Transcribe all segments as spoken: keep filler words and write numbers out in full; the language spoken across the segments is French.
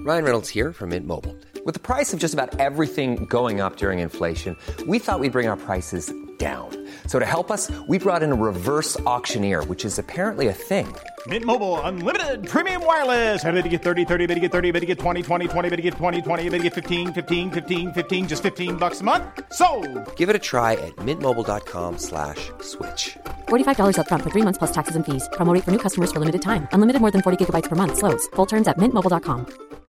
Ryan Reynolds here from Mint Mobile. With the price of just about everything going up during inflation, we thought we'd bring our prices down. So to help us, we brought in a reverse auctioneer, which is apparently a thing. Mint Mobile Unlimited Premium Wireless. How to get thirty, thirty, how to get thirty, how to get twenty, twenty, twenty, how to get twenty, twenty, how to get fifteen, fifteen, fifteen, fifteen, just fifteen bucks a month? Sold! Give it a try at mintmobile.com slash switch. forty-five dollars up front for three months plus taxes and fees. Promo rate for new customers for limited time. Unlimited more than forty gigabytes per month. Slows full terms at mint mobile dot com.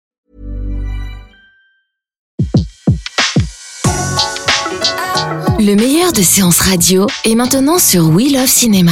Le meilleur de séances radio est maintenant sur We Love Cinéma.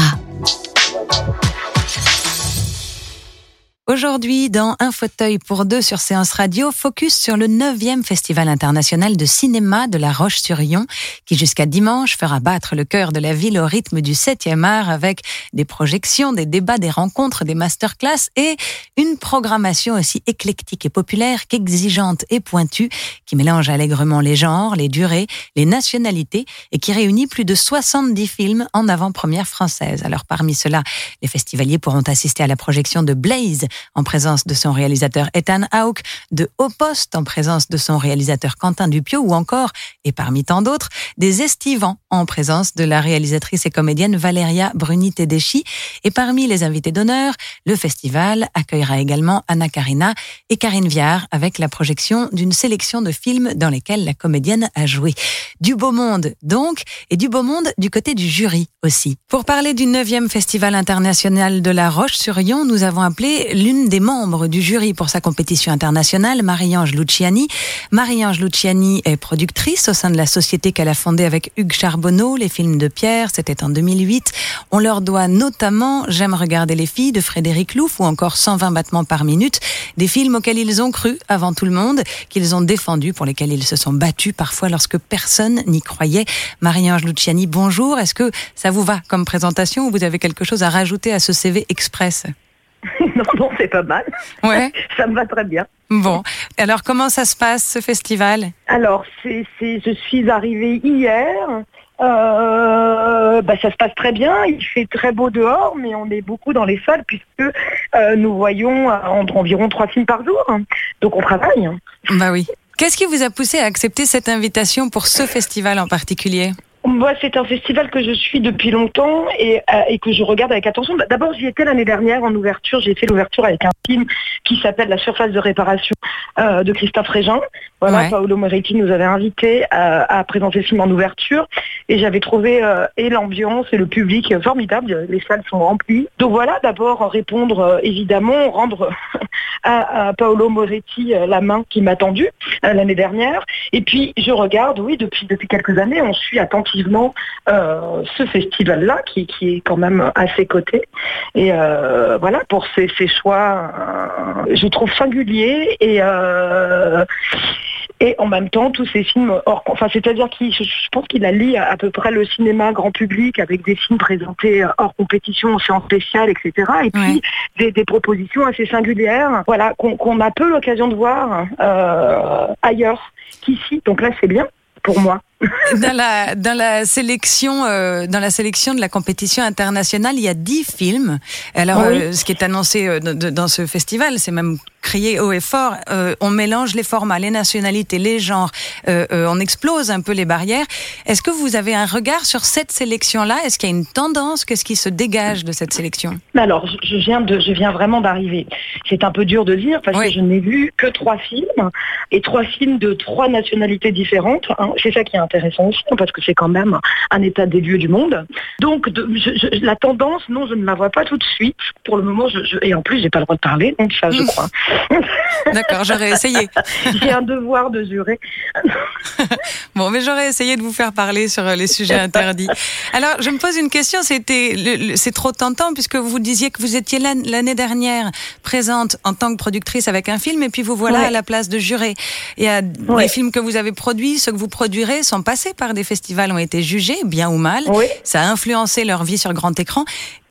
Aujourd'hui, dans Un fauteuil pour deux sur Séance Radio, focus sur le neuvième Festival international de cinéma de La Roche-sur-Yon, qui jusqu'à dimanche fera battre le cœur de la ville au rythme du septième art avec des projections, des débats, des rencontres, des masterclass et une programmation aussi éclectique et populaire qu'exigeante et pointue, qui mélange allègrement les genres, les durées, les nationalités et qui réunit plus de soixante-dix films en avant-première française. Alors parmi ceux-là, les festivaliers pourront assister à la projection de Blaze, en présence de son réalisateur Ethan Hawke, de Au Poste en présence de son réalisateur Quentin Dupieux ou encore, et parmi tant d'autres, des Estivants en présence de la réalisatrice et comédienne Valéria Bruni-Tedeschi. Et parmi les invités d'honneur, le festival accueillera également Anna Karina et Karine Viard avec la projection d'une sélection de films dans lesquels la comédienne a joué. Du beau monde donc, et du beau monde du côté du jury aussi. Pour parler du neuvième Festival international de La Roche-sur-Yon, nous avons appelé l'une des membres du jury pour sa compétition internationale, Marie-Ange Luciani. Marie-Ange Luciani est productrice au sein de la société qu'elle a fondée avec Hugues Charbonneau, Les Films de Pierre, c'était en deux mille huit. On leur doit notamment J'aime regarder les filles de Frédéric Louf ou encore cent vingt battements par minute, des films auxquels ils ont cru avant tout le monde, qu'ils ont défendus, pour lesquels ils se sont battus parfois lorsque personne n'y croyait. Marie-Ange Luciani, bonjour. Est-ce que ça vous va comme présentation ou vous avez quelque chose à rajouter à ce C V express ? Non, non, c'est pas mal. Ouais. Ça me va très bien. Bon. Alors, comment ça se passe, ce festival ? Alors, c'est, c'est, je suis arrivée hier. Euh, bah, ça se passe très bien. Il fait très beau dehors, mais on est beaucoup dans les salles puisque euh, nous voyons entre environ trois films par jour. Donc, on travaille. Bah oui. Qu'est-ce qui vous a poussé à accepter cette invitation pour ce festival en particulier ? Moi, c'est un festival que je suis depuis longtemps et, euh, et que je regarde avec attention. D'abord, j'y étais l'année dernière en ouverture. J'ai fait l'ouverture avec un film qui s'appelle La surface de réparation euh, de Christophe Régin. Voilà, ouais. Paolo Moretti nous avait invités à, à présenter le film en ouverture et j'avais trouvé euh, et l'ambiance et le public formidable. Les salles sont remplies. Donc voilà, d'abord répondre euh, évidemment, rendre à, à Paolo Moretti euh, la main qui m'a tendue euh, l'année dernière. Et puis je regarde, oui, depuis depuis quelques années, on suit attentivement Euh, ce festival-là qui, qui est quand même à ses côtés et euh, voilà pour ses, ses choix euh, je trouve singuliers et euh, et en même temps tous ces films hors, enfin c'est-à-dire qu'il je, je pense qu'il allie à, à peu près le cinéma grand public avec des films présentés hors compétition en séance spéciale, et cetera. Et puis ouais. des, des propositions assez singulières, voilà qu'on, qu'on a peu l'occasion de voir euh, ailleurs qu'ici. Donc là c'est bien pour moi. Dans la dans la sélection euh, dans la sélection de la compétition internationale, il y a dix films. Alors oui. euh, ce qui est annoncé euh, de, de, dans ce festival, c'est même crié haut et fort. Euh, on mélange les formats, les nationalités, les genres. Euh, euh, on explose un peu les barrières. Est-ce que vous avez un regard sur cette sélection-là ? Est-ce qu'il y a une tendance ? Qu'est-ce qui se dégage de cette sélection ? Alors je viens de je viens vraiment d'arriver. C'est un peu dur de dire parce oui. que je n'ai vu que trois films et trois films de trois nationalités différentes. Hein. C'est ça qui est intéressant aussi, parce que c'est quand même un état des lieux du monde. Donc, de, je, je, la tendance, non, je ne la vois pas tout de suite. Pour le moment, je, je, et en plus, j'ai pas le droit de parler, donc ça, je crois. D'accord, j'aurais essayé. J'ai un devoir de jurer. Bon, mais j'aurais essayé de vous faire parler sur les sujets interdits. Alors, je me pose une question, c'était, le, le, c'est trop tentant, puisque vous disiez que vous étiez l'année dernière présente en tant que productrice avec un film, et puis vous voilà ouais. à la place de juré. Et à, ouais. les films que vous avez produits, ceux que vous produirez, sont passés par des festivals, ont été jugés, bien ou mal. Oui. Ça a influencé leur vie sur grand écran.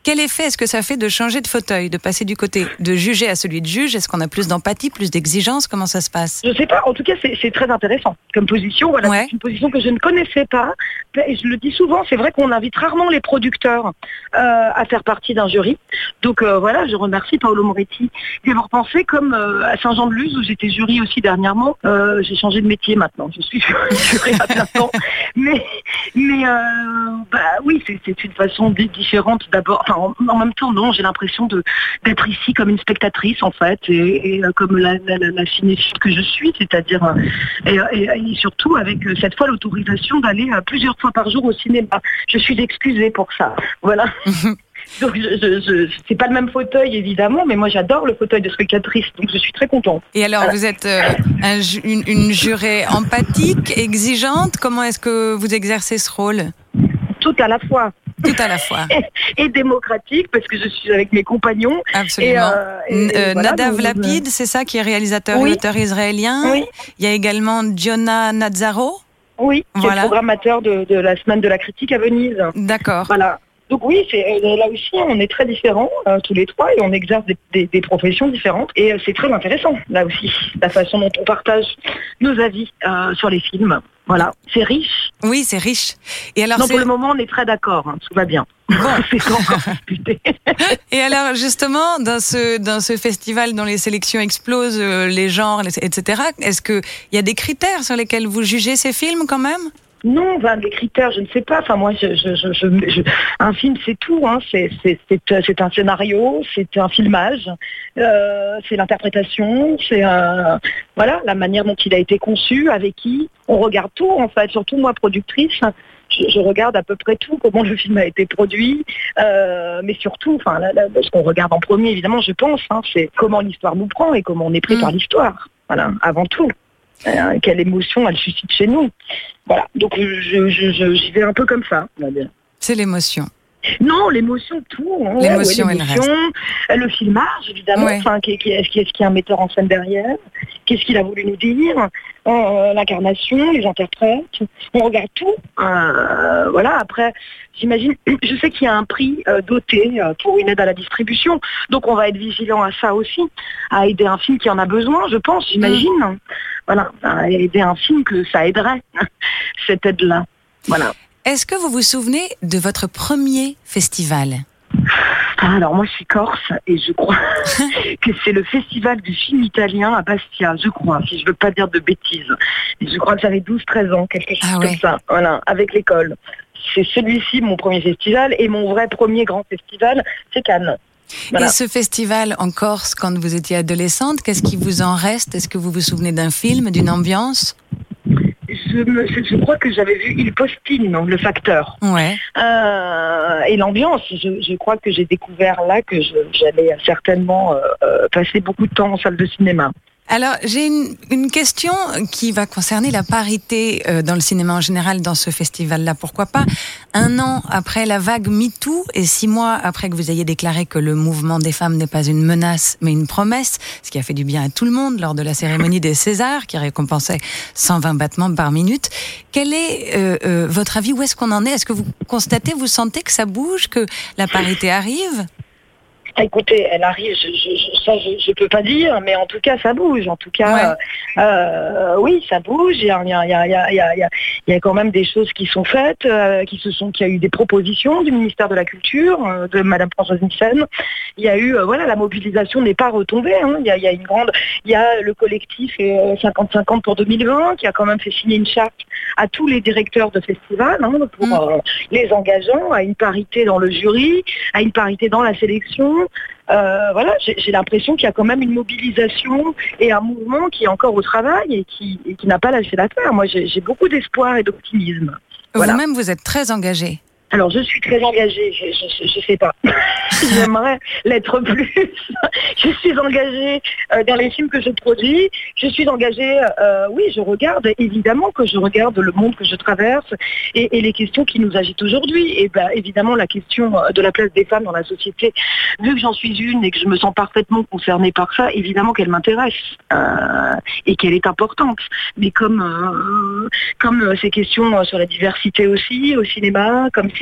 Quel effet est-ce que ça fait de changer de fauteuil, de passer du côté de juger à celui de juge? Est-ce qu'on a plus d'empathie, plus d'exigence? Comment ça se passe? Je sais pas, en tout cas c'est, c'est très intéressant comme position. Voilà, ouais. C'est une position que je ne connaissais pas. Et je le dis souvent, c'est vrai qu'on invite rarement les producteurs euh, à faire partie d'un jury. Donc euh, voilà, je remercie Paolo Moretti d'y avoir pensé, comme euh, à Saint-Jean-de-Luz où j'étais jury aussi dernièrement. Euh, j'ai changé de métier maintenant, je suis jury à plein temps. Mais, mais euh, bah oui, c'est, c'est une façon différente d'abord. Enfin, en, en même temps, non, j'ai l'impression de d'être ici comme une spectatrice en fait, et, et comme la, la, la, la cinéphile que je suis, c'est-à-dire et, et, et surtout avec cette fois l'autorisation d'aller plusieurs fois par jour au cinéma. Je suis excusée pour ça. Voilà. Donc je, je, je, c'est pas le même fauteuil évidemment, mais moi j'adore le fauteuil de spectatrice, donc je suis très contente. Et alors voilà. Vous êtes euh, un, une, une jurée empathique, exigeante. Comment est-ce que vous exercez ce rôle? Tout à la fois. Tout à la fois. Et, et démocratique, parce que je suis avec mes compagnons. Absolument. Et, euh, et, et voilà, Nadav donc, Lapid, c'est ça, qui est réalisateur oui. et auteur israélien. Oui. Il y a également Jonah Nazaro. Oui, qui voilà. est programmateur de, de la semaine de la critique à Venise. D'accord. Voilà. Donc oui, c'est, là aussi, on est très différents, euh, tous les trois, et on exerce des, des, des professions différentes. Et euh, c'est très intéressant, là aussi, la façon dont on partage nos avis euh, sur les films. Voilà, c'est riche. Oui, c'est riche. Et alors, non, c'est... pour le moment, on est très d'accord, hein, tout va bien. Bon. C'est encore disputé. Et alors, justement, dans ce, dans ce festival dont les sélections explosent, euh, les genres, et cetera, est-ce qu'il y a des critères sur lesquels vous jugez ces films quand même ? Non, ben, les critères, je ne sais pas. Enfin, moi, je, je, je, je, je, un film, c'est tout. Hein. C'est, c'est, c'est, c'est un scénario, c'est un filmage, euh, c'est l'interprétation, c'est euh, voilà la manière dont il a été conçu, avec qui. On regarde tout, en fait. Surtout moi, productrice, je, je regarde à peu près tout, comment le film a été produit, euh, mais surtout, enfin, là, là, ce qu'on regarde en premier, évidemment, je pense, hein, c'est comment l'histoire nous prend et comment on est pris mmh. par l'histoire. Voilà, avant tout. Euh, quelle émotion elle suscite chez nous. Voilà, donc je, je, je, j'y vais un peu comme ça, on va dire. C'est l'émotion. Non, l'émotion, tout. Hein, l'émotion, ouais, l'émotion elle le filmage, évidemment. Ouais. Enfin, qu'est-ce qu'il y a un metteur en scène derrière? Qu'est-ce qu'il a voulu nous dire? euh, L'incarnation, les interprètes. On regarde tout. Euh, voilà, après, j'imagine, je sais qu'il y a un prix euh, doté euh, pour une aide à la distribution. Donc, on va être vigilant à ça aussi, à aider un film qui en a besoin, je pense, j'imagine. Mmh. Voilà, à aider un film que ça aiderait, cette aide-là. Voilà. Est-ce que vous vous souvenez de votre premier festival ? Ah, alors moi je suis corse et je crois que c'est le festival du film italien à Bastia, je crois, si je veux pas dire de bêtises. Je crois que j'avais douze treize ans, quelque chose ah ouais. comme ça, voilà, avec l'école. C'est celui-ci mon premier festival, et mon vrai premier grand festival, c'est Cannes. Voilà. Et ce festival en Corse, quand vous étiez adolescente, qu'est-ce qui vous en reste ? Est-ce que vous vous souvenez d'un film, d'une ambiance ? Je, me, je, je crois que j'avais vu Il Postine, le facteur. Ouais. Euh, et l'ambiance, je, je crois que j'ai découvert là que je, j'allais certainement euh, passer beaucoup de temps en salle de cinéma. Alors, j'ai une, une question qui va concerner la parité euh, dans le cinéma en général dans ce festival-là. Pourquoi pas ? Un an après la vague MeToo et six mois après que vous ayez déclaré que le mouvement des femmes n'est pas une menace mais une promesse, ce qui a fait du bien à tout le monde lors de la cérémonie des Césars qui récompensait cent vingt battements par minute. Quel est euh, euh, votre avis ? Où est-ce qu'on en est ? Est-ce que vous constatez, vous sentez que ça bouge, que la parité arrive ? Écoutez, elle arrive, je, je, ça je, je peux pas dire, mais en tout cas ça bouge. En tout cas, ouais. euh, oui, ça bouge. Il y a, il y a, il y a, il y a, il y a, il y a quand même des choses qui sont faites, euh, qui se sont, qui a eu des propositions du ministère de la Culture, euh, de Madame Françoise Nissen. Il y a eu, euh, voilà, la mobilisation n'est pas retombée. Hein. Il y a, il y a une grande, il y a le collectif euh, cinquante cinquante pour deux mille vingt qui a quand même fait signer une charte à tous les directeurs de festivals hein, pour mmh. euh, les engageants à une parité dans le jury, à une parité dans la sélection. Euh, voilà, j'ai, j'ai l'impression qu'il y a quand même une mobilisation et un mouvement qui est encore au travail et qui, et qui n'a pas lâché l'affaire. Moi, j'ai, j'ai beaucoup d'espoir et d'optimisme. Voilà. Vous-même, vous êtes très engagée. Alors, je suis très engagée, je, je, je sais pas. J'aimerais l'être plus. Je suis engagée euh, dans les films que je produis. Je suis engagée, euh, oui, je regarde, évidemment que je regarde le monde que je traverse et, et les questions qui nous agitent aujourd'hui. Et ben, évidemment, la question de la place des femmes dans la société, vu que j'en suis une et que je me sens parfaitement concernée par ça, évidemment qu'elle m'intéresse euh, et qu'elle est importante. Mais comme, euh, comme ces questions sur la diversité aussi, au cinéma, comme ces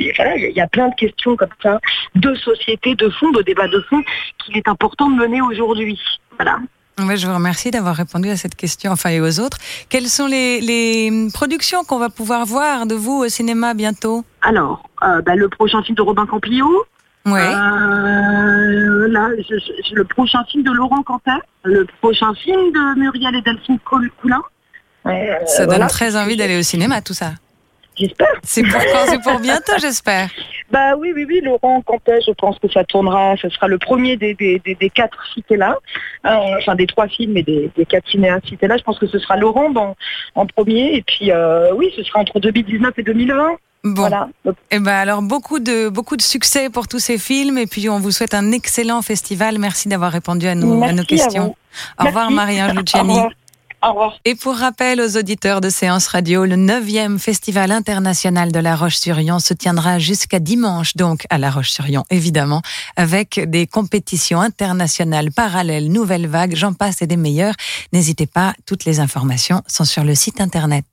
puis voilà, il y, y a plein de questions comme ça, de société, de fond, de débat de fond, qu'il est important de mener aujourd'hui. Voilà. Ouais, je vous remercie d'avoir répondu à cette question, enfin et aux autres. Quelles sont les, les productions qu'on va pouvoir voir de vous au cinéma bientôt ? Alors, euh, bah, le prochain film de Robin Campillo. Ouais. Euh, là, je, je, le prochain film de Laurent Cantet. Le prochain film de Muriel et Delphine Coulin. Euh, ça voilà. donne très envie d'aller au cinéma, tout ça. J'espère. C'est pour quand ? C'est pour bientôt, j'espère. Bah oui, oui, oui, Laurent Cantet, je pense que ça tournera, ce sera le premier des, des, des, des quatre cités là, euh, enfin des trois films et des, des quatre cinéastes cités là, je pense que ce sera Laurent dans, en premier, et puis euh, oui, ce sera entre deux mille dix-neuf et deux mille vingt. Bon, voilà. Et ben alors beaucoup de beaucoup de succès pour tous ces films, et puis on vous souhaite un excellent festival. Merci d'avoir répondu à, nous, à nos questions. Au Merci. revoir Marie-Ange Luciani. Au revoir. Au revoir. Et pour rappel aux auditeurs de Séance Radio, le neuvième Festival international de La Roche-sur-Yon se tiendra jusqu'à dimanche, donc à La Roche-sur-Yon, évidemment, avec des compétitions internationales parallèles, nouvelles vagues, j'en passe et des meilleures. N'hésitez pas, toutes les informations sont sur le site internet.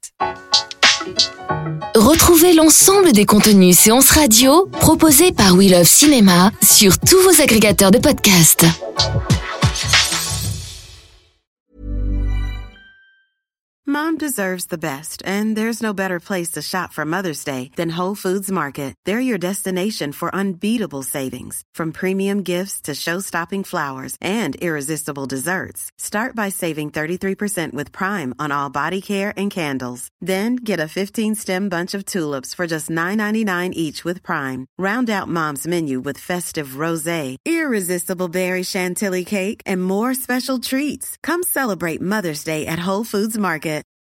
Retrouvez l'ensemble des contenus Séance Radio proposés par We Love Cinéma sur tous vos agrégateurs de podcasts. Mom deserves the best, and there's no better place to shop for Mother's Day than Whole Foods Market. They're your destination for unbeatable savings, from premium gifts to show-stopping flowers and irresistible desserts. Start by saving thirty-three percent with Prime on all body care and candles. Then get a fifteen-stem bunch of tulips for just nine ninety-nine each with Prime. Round out Mom's menu with festive rosé, irresistible berry chantilly cake, and more special treats. Come celebrate Mother's Day at Whole Foods Market.